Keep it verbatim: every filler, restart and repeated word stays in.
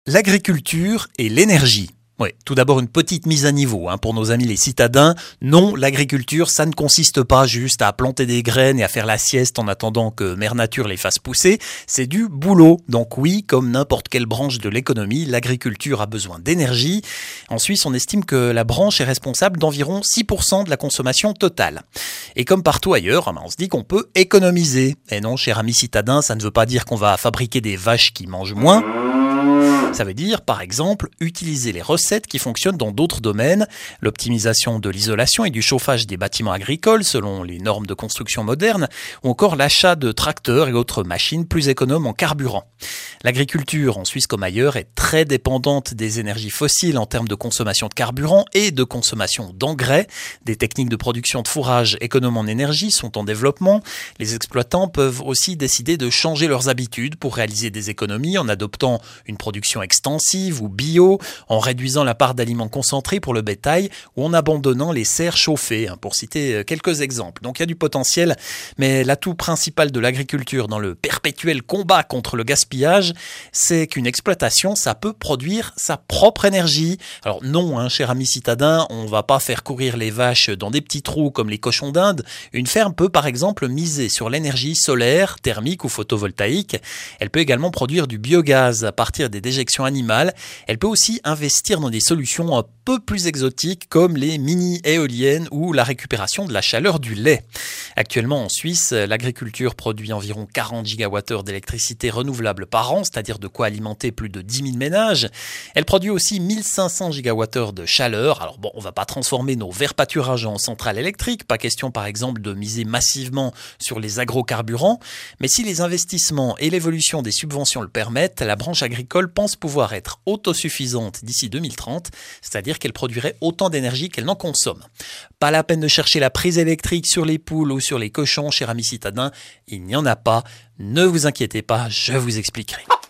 L'agriculture et l'énergie. Oui, tout d'abord une petite mise à niveau hein, pour nos amis les citadins. Non, l'agriculture, ça ne consiste pas juste à planter des graines et à faire la sieste en attendant que Mère Nature les fasse pousser. C'est du boulot. Donc oui, comme n'importe quelle branche de l'économie, l'agriculture a besoin d'énergie. En Suisse, on estime que la branche est responsable d'environ six pour cent de la consommation totale. Et comme partout ailleurs, on se dit qu'on peut économiser. Et non, cher ami citadin, ça ne veut pas dire qu'on va fabriquer des vaches qui mangent moins. Ça veut dire, par exemple, utiliser les recettes qui fonctionnent dans d'autres domaines, l'optimisation de l'isolation et du chauffage des bâtiments agricoles selon les normes de construction modernes, ou encore l'achat de tracteurs et autres machines plus économes en carburant. L'agriculture, en Suisse comme ailleurs, est très dépendante des énergies fossiles en termes de consommation de carburant et de consommation d'engrais. Des techniques de production de fourrage économes en énergie sont en développement. Les exploitants peuvent aussi décider de changer leurs habitudes pour réaliser des économies en adoptant une production extensive ou bio, en réduisant la part d'aliments concentrés pour le bétail ou en abandonnant les serres chauffées, pour citer quelques exemples. Donc il y a du potentiel, mais l'atout principal de l'agriculture dans le perpétuel combat contre le gaspillage, c'est qu'une exploitation, ça peut produire sa propre énergie. Alors non, hein, cher ami citadin, on ne va pas faire courir les vaches dans des petits trous comme les cochons d'Inde. Une ferme peut par exemple miser sur l'énergie solaire, thermique ou photovoltaïque. Elle peut également produire du biogaz à partir des déjections animales. Elle peut aussi investir dans des solutions un peu plus exotiques comme les mini-éoliennes ou la récupération de la chaleur du lait. Actuellement en Suisse, l'agriculture produit environ quarante gigawattheures d'électricité renouvelable par an, c'est-à-dire de quoi alimenter plus de dix mille ménages. Elle produit aussi mille cinq cents gigawattheures de chaleur. Alors bon, on ne va pas transformer nos verts pâturages en centrales électriques, pas question par exemple de miser massivement sur les agrocarburants, mais si les investissements et l'évolution des subventions le permettent, la branche agricole pense pouvoir être autosuffisante d'ici deux mille trente, c'est-à-dire qu'elle produirait autant d'énergie qu'elle n'en consomme. Pas la peine de chercher la prise électrique sur les poules ou sur les cochons, cher ami citadin, il n'y en a pas. Ne vous inquiétez pas, je vous expliquerai.